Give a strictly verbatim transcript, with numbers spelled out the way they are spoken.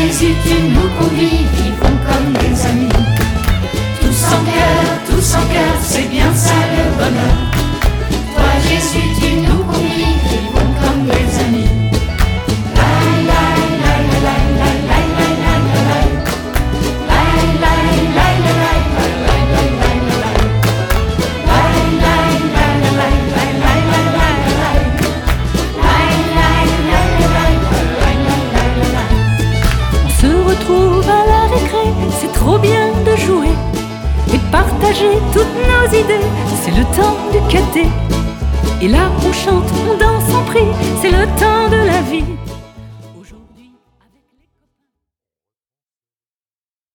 Jésus, tu nous convies, vivons comme des amis. Tous en cœur, tous en cœur, c'est bien ça le bonheur. Toi Jésus, tu nous convies, vivons comme des amis. Trouve à la récré, c'est trop bien de jouer et partager toutes nos idées, c'est le temps du caté. Et là on chante, on danse, on prie, c'est le temps de la vie.